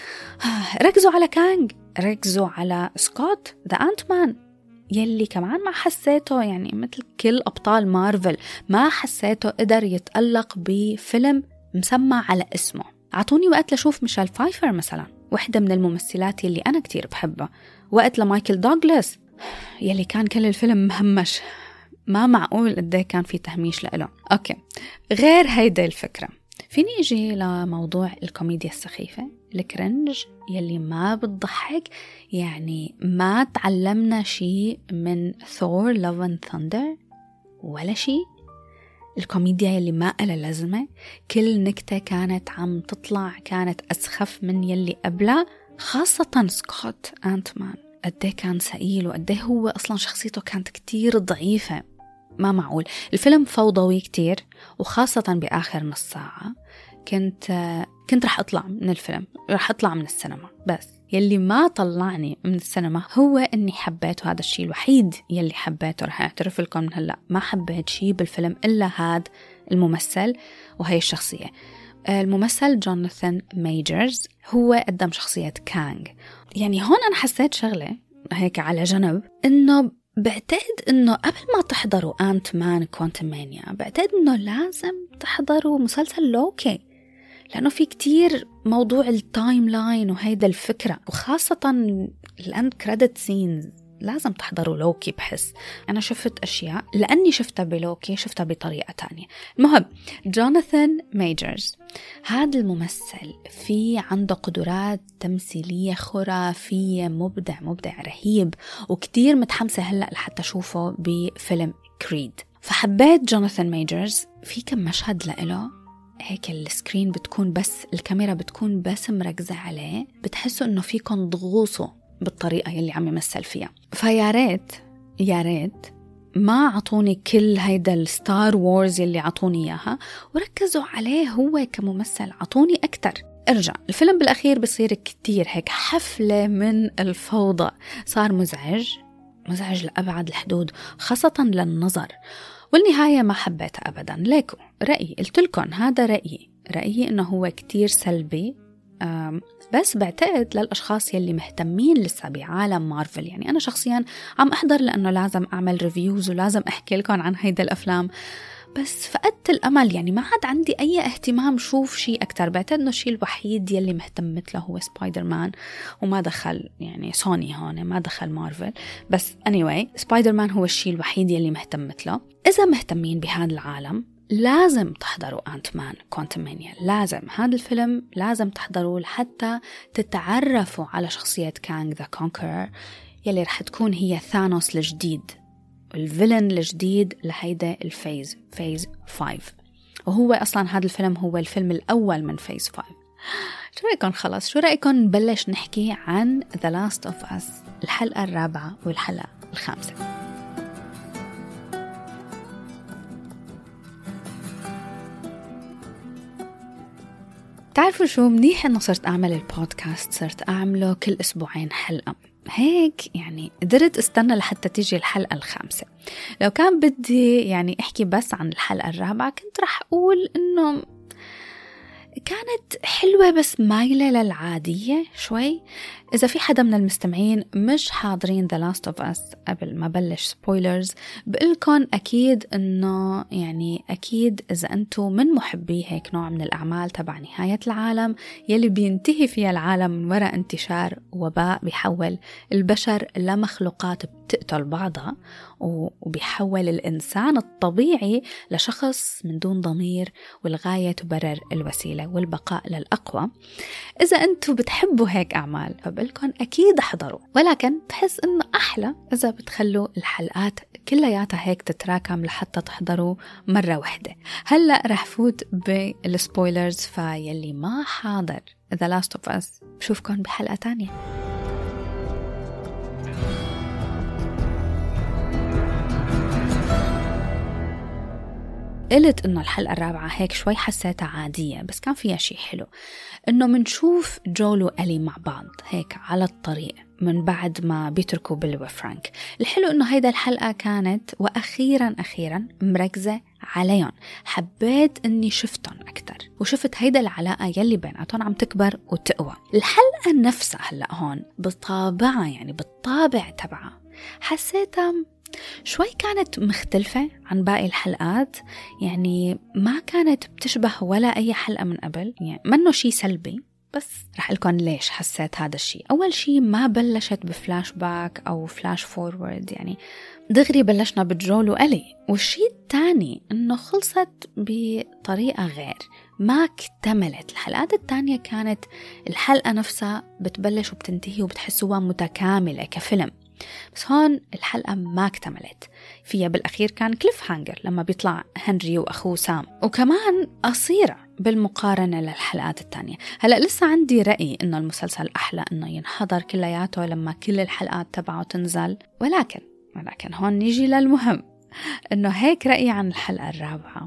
ركزوا على كانغ، ركزوا على سكوت ذا أنت مان يلي كمان ما حسيته يعني مثل كل أبطال مارفل ما حسيته قدر يتألق بفيلم مسمى على اسمه. عطوني وقت لشوف ميشيل فايفر مثلا، واحدة من الممثلات يلي أنا كتير بحبها، وقت لمايكل دوغلاس يلي كان كل الفيلم مهمش، ما معقول قد كان في تهميش لإله. أوكي، غير هيدا الفكرة فيني اجي لموضوع الكوميديا السخيفة، الكرنج يلي ما بتضحك. يعني ما تعلمنا شيء من ثور لاف اند ثاندر ولا شيء. الكوميديا يلي ما لها لازمة، كل نكتة كانت عم تطلع كانت أسخف من يلي قبلها، خاصة سكوت أنت مان قديه كان سئيل وقديه هو أصلا شخصيته كانت كتير ضعيفة. ما معقول. الفيلم فوضوي كتير، وخاصة بآخر نص ساعة كنت كنت رح أطلع من الفيلم، رح أطلع من السينما. بس يلي ما طلعني من السينما هو إني حبيته، هذا الشيء الوحيد يلي حبيته. رح أعترف لكم من هلأ ما حبيت شيء بالفيلم إلا هذا الممثل وهي الشخصية. الممثل جوناثان ميجرز هو قدم شخصية كانغ. يعني هون أنا حسيت شغلة هيك على جنب، إنه بعتقد إنه قبل ما تحضروا أنت مان كوانتمانيا بعتقد إنه لازم تحضروا مسلسل لوكي، لأنه في كتير موضوع التايم لاين وهيدا الفكرة، وخاصة الأند كريدت سينز لازم تحضروا لوكي. بحس أنا شفت أشياء لأني شفتها بلوكي شفتها بطريقة تانية. المهم، جوناثان ميجرز هذا الممثل في عنده قدرات تمثيلية خرافية، مبدع مبدع رهيب، وكتير متحمسة هلأ لحتى أشوفه بفيلم كريد. فحبيت جوناثان ميجرز. في كم مشهد لإله هيك السكرين بتكون بس الكاميرا بتكون بس مركزة عليه، بتحسوا إنه فيكم تغوصوا بالطريقة يلي عم يمثل فيها. فيا ريت يا ريت ما عطوني كل هيدا الستار وورز يلي عطوني إياها وركزوا عليه هو كممثل، عطوني أكتر. ارجع الفيلم بالأخير بصير كتير هيك حفلة من الفوضى، صار مزعج مزعج لأبعد الحدود خاصة للنظر، والنهاية ما حبيتها أبدا. ليكو رأيي قلت لكم هذا رأيي رأيي إنه هو كتير سلبي، بس بعتقد للأشخاص يلي مهتمين لسه بعالم مارفل. يعني أنا شخصيا عم أحضر لأنه لازم أعمل ريفيوز ولازم أحكي لكم عن هيدا الأفلام، بس فقدت الأمل، يعني ما عاد عندي أي اهتمام شوف شيء أكتر. بعتقد إنه الشيء الوحيد يلي مهتمت له هو سبايدر مان، وما دخل يعني سوني هون، ما دخل مارفل. بس anyway سبايدر مان هو الشيء الوحيد يلي مهتمت له. إذا مهتمين بهذا العالم لازم تحضروا أنت مان كوانتمانيا، لازم هذا الفيلم لازم تحضروا لحتى تتعرفوا على شخصية كانغ ذا كونكرر يلي رح تكون هي ثانوس الجديد، الفيلن الجديد لهيدا الفيز فيز فايف. وهو أصلا هذا الفيلم هو الفيلم الأول من فيز فايف. شو رأيكم خلص شو رأيكم نبلش نحكي عن The Last of Us الحلقة الرابعة والحلقة الخامسة؟ تعرفوا شو منيح إنه صرت أعمل البودكاست، صرت أعمله كل أسبوعين حلقة، هيك يعني قدرت استنى لحتى تيجي الحلقة الخامسة. لو كان بدي يعني احكي بس عن الحلقة الرابعة كنت رح أقول إنه كانت حلوة بس مايلة للعادية شوي. إذا في حدا من المستمعين مش حاضرين The Last of Us قبل ما بلش سبويلرز، بقولكن أكيد إنه يعني أكيد إذا أنتوا من محبي هيك نوع من الأعمال تبع نهاية العالم يلي بينتهي فيها العالم من وراء انتشار وباء بيحول البشر لمخلوقات بتقتل بعضها، وبيحول الإنسان الطبيعي لشخص من دون ضمير، والغاية تبرر الوسيلة والبقاء للأقوى. إذا أنتوا بتحبوا هيك أعمال فبالكم أكيد احضروا، ولكن بحس إنه أحلى إذا بتخلوا الحلقات كلياتها هيك تتراكم لحتى تحضروا مرة واحدة. هلأ رح فوت بالسبويلرز، فيلي ما حاضر The Last of Us بشوفكم بحلقة تانية. قلت إنه الحلقة الرابعة هيك شوي حسيتها عادية، بس كان فيها شيء حلو إنه منشوف جول وألي مع بعض هيك على الطريق من بعد ما بيتركوا بيل وفرانك. الحلو إنه هيدا الحلقة كانت وأخيرا أخيرا مركزة عليهم، حبيت إني شفتهم أكتر وشفت هيدا العلاقة يلي بيناتهم عم تكبر وتقوى. الحلقة نفسها هلأ هون بطابعها يعني بالطابع تبعها حسيتها شوي كانت مختلفة عن باقي الحلقات، يعني ما كانت بتشبه ولا أي حلقة من قبل، يعني منه شي سلبي، بس رح لكم ليش حسيت هذا الشيء. أول شيء ما بلشت بفلاش باك أو فلاش فورورد، يعني دغري بلشنا بجول وألي. والشيء الثاني إنه خلصت بطريقة غير، ما اكتملت. الحلقات الثانية كانت الحلقة نفسها بتبلش وبتنتهي وبتحسوها متكاملة كفيلم، بس هون الحلقة ما اكتملت فيها. بالأخير كان كليف هانجر لما بيطلع هنري وأخوه سام، وكمان قصيرة بالمقارنة للحلقات التانية. هلأ لسه عندي رأي إنه المسلسل أحلى إنه ينحضر كلياته لما كل الحلقات تبعه تنزل، ولكن ولكن هون نيجي للمهم، إنه هيك رأيي عن الحلقة الرابعة.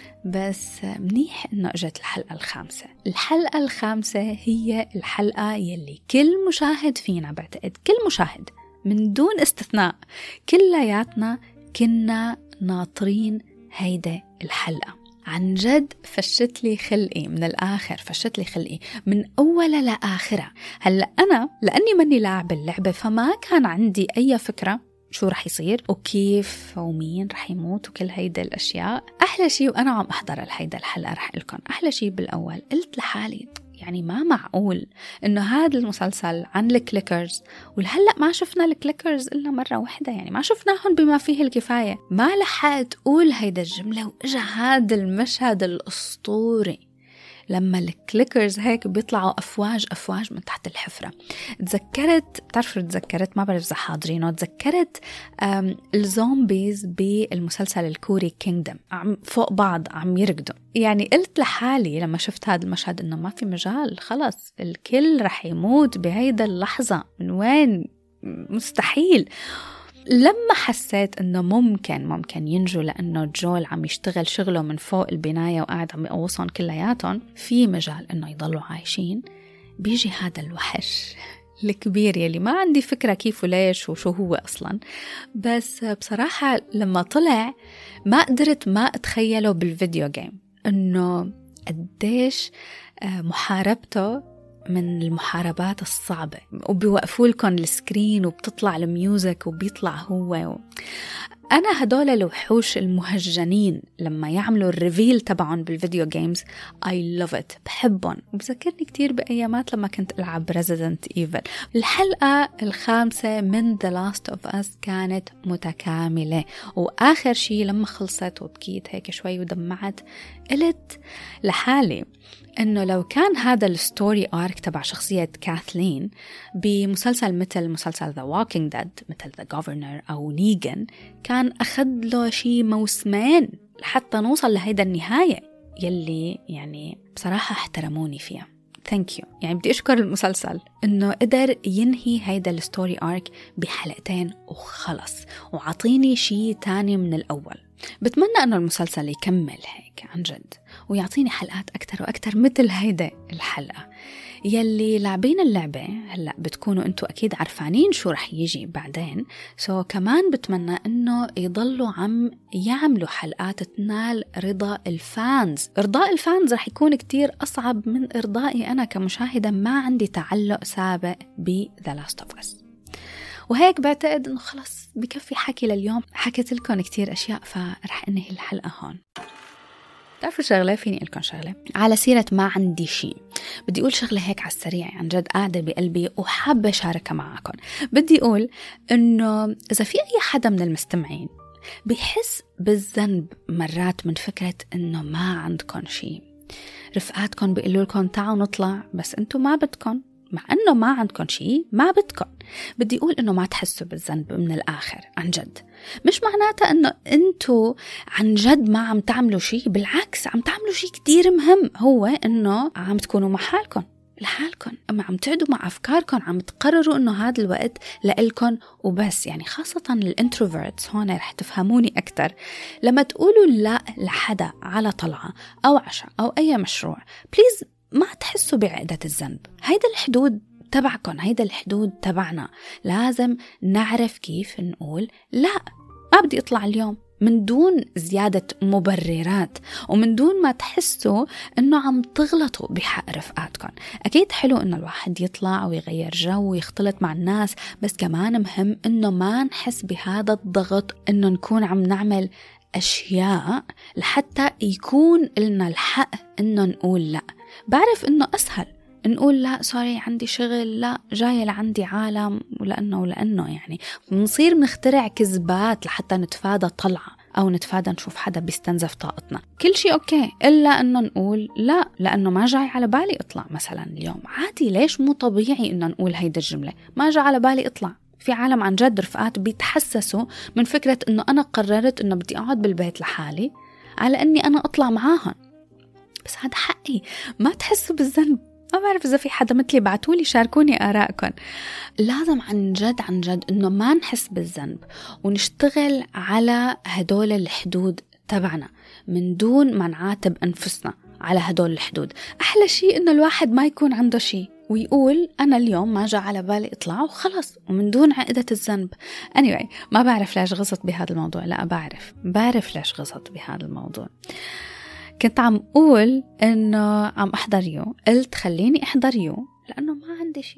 بس منيح إنه اجت الحلقة الخامسة. الحلقة الخامسة هي الحلقة يلي كل مشاهد فينا، بعتقد كل مشاهد من دون استثناء كلياتنا كنا ناطرين هيدا الحلقة. عن جد فشت لي خلقي من الآخر، فشت لي خلقي من أولها لآخرها. هلأ أنا لأني مني لاعب اللعبة فما كان عندي أي فكرة شو رح يصير وكيف ومين رح يموت وكل هيدا الأشياء. أحلى شيء وأنا عم أحضر هيدا الحلقة رح لكم، أحلى شيء بالأول قلت لحالي يعني ما معقول إنه هذا المسلسل عن الكليكرز ولهلأ ما شفنا الكليكرز إلا مرة واحدة، يعني ما شفناهم بما فيه الكفاية. ما لحقت أقول هيدا الجملة وإجا هذا المشهد الأسطوري لما الكليكرز هيك بيطلعوا أفواج أفواج من تحت الحفرة. تذكرت، بتعرفوا تذكرت، ما بعرف إذا حاضرينه، تذكرت الزومبيز بالمسلسل الكوري كينجدم، عم فوق بعض عم يرقدوا. يعني قلت لحالي لما شفت هذا المشهد إنه ما في مجال، خلص الكل رح يموت بهيدا اللحظة، من وين؟ مستحيل. لما حسيت إنه ممكن ممكن ينجوا لأنه جول عم يشتغل شغله من فوق البناية وقاعد عم يقوصهم كلياتهم، في مجال إنه يضلوا عايشين، بيجي هذا الوحش الكبير يلي ما عندي فكرة كيف وليش وشو هو أصلا، بس بصراحة لما طلع ما قدرت ما أتخيله بالفيديو جيم، إنه قديش محاربته من المحاربات الصعبة، وبيوقفوا لكم السكرين وبتطلع الميوزك وبيطلع هو و... أنا هدول الوحوش المهجنين لما يعملوا الريفيل تبعهم بالفيديو جيمز I love it، بحبهم، وبذكرني كتير بأيامات لما كنت ألعب Resident Evil. الحلقة الخامسة من The Last of Us كانت متكاملة، وآخر شي لما خلصت وبكيت هيك شوي ودمعت، قلت لحالي إنه لو كان هذا الستوري آرك تبع شخصية كاثلين بمسلسل مثل مسلسل The Walking Dead مثل The Governor أو نيغان، كان أخذ له شي موسمين لحتى نوصل لهيدا النهاية يلي يعني بصراحة احترموني فيها. Thank you. يعني بدي أشكر المسلسل إنه قدر ينهي هيدا الستوري آرك بحلقتين وخلص، وعطيني شي تاني من الأول. بتمنى أنه المسلسل يكمل هيك عن جد ويعطيني حلقات أكتر وأكتر مثل هيدا الحلقة. يلي لاعبين اللعبة هلأ بتكونوا أنتوا أكيد عارفانين شو رح يجي بعدين، سو كمان بتمنى أنه يضلوا عم يعملوا حلقات تنال رضا الفانز. إرضاء الفانز رح يكون كتير أصعب من إرضائي أنا كمشاهدة ما عندي تعلق سابق ب The Last of Us. وهيك بعتقد أنه خلص بكفي حكي لليوم، حكيت لكم كتير أشياء فرح أنهي الحلقة هون. تعرفوا شغلة؟ فيني لكم شغلة على سيرة ما عندي شيء، بدي أقول شغلة هيك على السريع عن جد قاعدة بقلبي وحابة شاركها معكم. بدي أقول إنه إذا في أي حدا من المستمعين بيحس بالذنب مرات من فكرة إنه ما عندكم شيء، رفقاتكم بيقولوا لكم تعالوا نطلع بس أنتوا ما بدكم، مع أنه ما عندكم شيء ما بدكم، بدي أقول أنه ما تحسوا بالذنب من الآخر. عن جد مش معناتها أنه أنتوا عن جد ما عم تعملوا شيء، بالعكس عم تعملوا شيء كتير مهم، هو أنه عم تكونوا مع حالكم لحالكم، أما عم تعدوا مع أفكاركم، عم تقرروا أنه هذا الوقت لإلكم وبس. يعني خاصة الانتروفيرتس هون رح تفهموني أكتر. لما تقولوا لا لحدا على طلعة أو عشاء أو أي مشروع، بليز ما تحسوا بعقدة الذنب. هيدا الحدود تبعكم، هيدا الحدود تبعنا، لازم نعرف كيف نقول لا، ما بدي أطلع اليوم، من دون زيادة مبررات ومن دون ما تحسوا أنه عم تغلطوا بحق رفقاتكم. أكيد حلو أنه الواحد يطلع ويغير جو ويختلط مع الناس، بس كمان مهم أنه ما نحس بهذا الضغط أنه نكون عم نعمل أشياء لحتى يكون لنا الحق أنه نقول لا. بعرف أنه أسهل نقول لا سوري عندي شغل، لا جاية لعندي عالم، ولأنه ولأنه يعني بنصير نخترع كذبات لحتى نتفادى طلعة أو نتفادى نشوف حدا بيستنزف طاقتنا. كل شيء أوكي إلا أنه نقول لا لأنه ما جاي على بالي أطلع مثلا اليوم. عادي، ليش مو طبيعي أنه نقول هيدا الجملة ما جاء على بالي أطلع؟ في عالم عن جد رفقات بيتحسسوا من فكرة أنه أنا قررت أنه بدي أقعد بالبيت لحالي على أني أنا أطلع معاهم، بس هذا حقي، ما تحسوا بالذنب. ما بعرف إذا في حدا مثلي، بعتولي شاركوني آراءكم. لازم عن جد عن جد إنه ما نحس بالذنب ونشتغل على هدول الحدود تبعنا من دون ما نعاتب أنفسنا على هدول الحدود. أحلى شيء إنه الواحد ما يكون عنده شيء ويقول أنا اليوم ما جاء على بالي إطلع وخلص، ومن دون عقدة الذنب. anyway ما بعرف ليش غصت بهذا الموضوع، لا بعرف بعرف ليش غصت بهذا الموضوع. كنت عم أقول إنه عم أحضر يو، قلت خليني أحضر يو لأنه ما عندي شيء.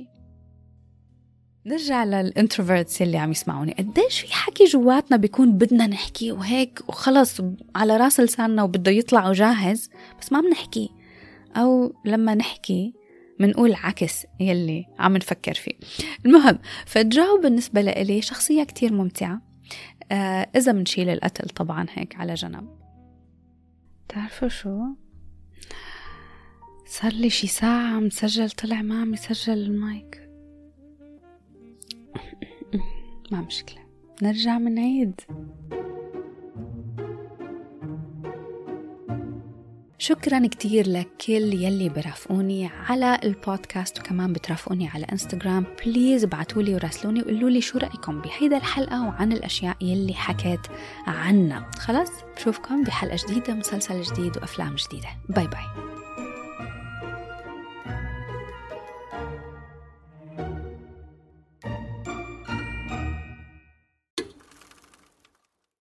نرجع للانتروفيرتس اللي عم يسمعوني، قديش في حكي جواتنا بيكون بدنا نحكي وهيك وخلص على راس لساننا وبده يطلع وجاهز، بس ما بنحكي، أو لما نحكي منقول عكس يلي عم نفكر فيه. المهم فالجو بالنسبة لي شخصية كتير ممتعة، آه إذا منشيل القتل طبعا هيك على جنب. تعرفوا شو؟ صار لي شي ساعة عم سجل، طلع ما عم يسجل المايك. ما مشكلة، نرجع من عيد. شكرا كتير لكل يلي برافقوني على البودكاست وكمان بترافقوني على انستغرام. بليز ابعتولي وراسلوني وقولوا لي شو رأيكم بهيدا الحلقة وعن الأشياء يلي حكيت عنها. خلاص بشوفكم بحلقة جديدة، مسلسل جديد وأفلام جديدة. باي باي.